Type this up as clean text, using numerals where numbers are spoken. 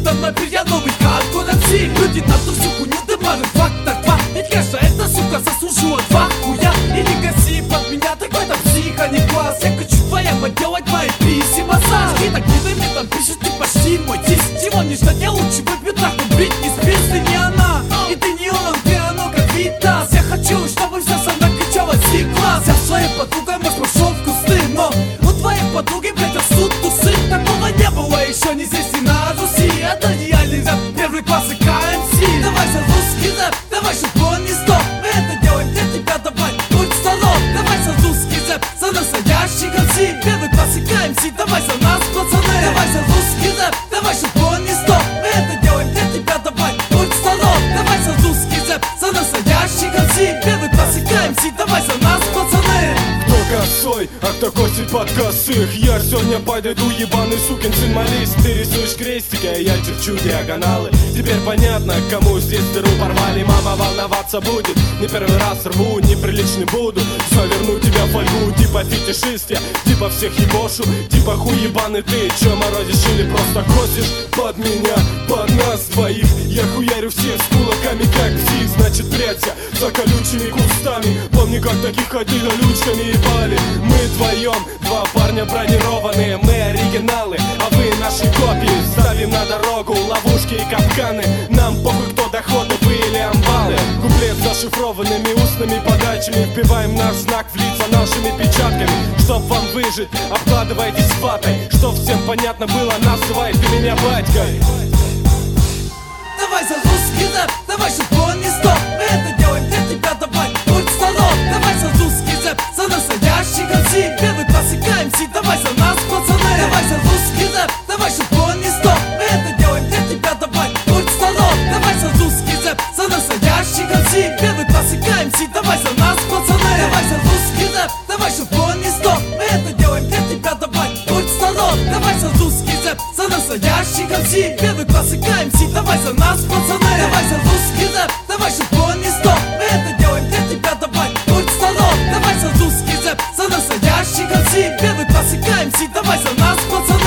со мной я новый хардкор MC. Люди на ту всю хуйню дымают, факт так два. Ведь кажется, эта сука заслужила два хуя. И не гаси под меня, такой-то псих, а не класс. Я хочу твоя делать мои писи массаж. И так видами там пишет, ты почти мой тис. Чего не ждать, я лучше выпью трахну брить из пиз. Ты не она, и ты не он, ты оно как Витас. Я хочу, чтобы вся со мной кричала C-класс. Я своей подругой, может, пошел в кусты, но у твоей подруги, блядь, в суд тусы. Такого не было еще ни здесь, ни на Руси. Это реальный рэп, первый класс и КМС. Давай за русский рэп, давай, чтобы он не стоп. Мы это делаем для тебя, давай, будь здоров. Давай за русский рэп, за настоящий МС. Первый класс и КМС, давай за нас, пацаны. Давай за русский рэп, давай, чтобы он не стоп. Мы это делаем для тебя, давай, будь здоров. Давай за русский рэп, за настоящий МС. Первый класс и КМС, давай за нас, пацаны. Кто косой, а кто косит под косых? Я сегодня подойду, ебаный сукин сын молись. Ты рисуешь крестики, а я черчу диагоналы. Теперь понятно, кому здесь дыру порвали. Мама волноваться будет, не первый раз рву, неприличный буду. Все, верну тебя в фольгу, типа фетишист я, типа всех ебошу. Типа хуй ебаный ты, чё морозишь или просто косишь? Под меня, под нас двоих. Я хуярю всех с кулаками, как псих. Значит, прячься за колючими кустами. Помни, как таких ходили, лючками ебали. Мы вдвоем, два парня бронированные. Мы оригиналы, а вы наши копии. Ставим на дорогу ловушки и капканы. Нам похуй, кто доходы, вы или амбалы. Куплет с зашифрованными устными подачами. Вбиваем наш знак в лица нашими печатками. Чтоб вам выжить, обкладывайтесь ватой. Чтоб всем понятно было, называй ты меня батькой. Давай за русский рэп, давай, чтобы он не стоп. Мы это делаем для тебя, давай, будь здоров. Давай за русский рэп, за настоящий МС. Первый класс и КМС, давай за нас, пацаны. Давай за русский рэп, давай, чтобы он не стоп. Мы это делаем для тебя, давай, будь здоров. Давай за русский рэп, за настоящий МС. Первый класс и КМС, давай за нас, пацаны. Давай за русский рэп, давай, чтобы он не стоп. Мы это делаем для тебя, давай, будь здоров. Давай за русский рэп, за настоящий МС. Первый класс и КМС, давай за нас, пацаны. Давай за русский рэп, давай, чтобы он не стоп. Мы это делаем для тебя, давай, будь здоров. Давай за русский рэп, за настоящий МС. Первый класс и КМС, давай за нас, пацаны.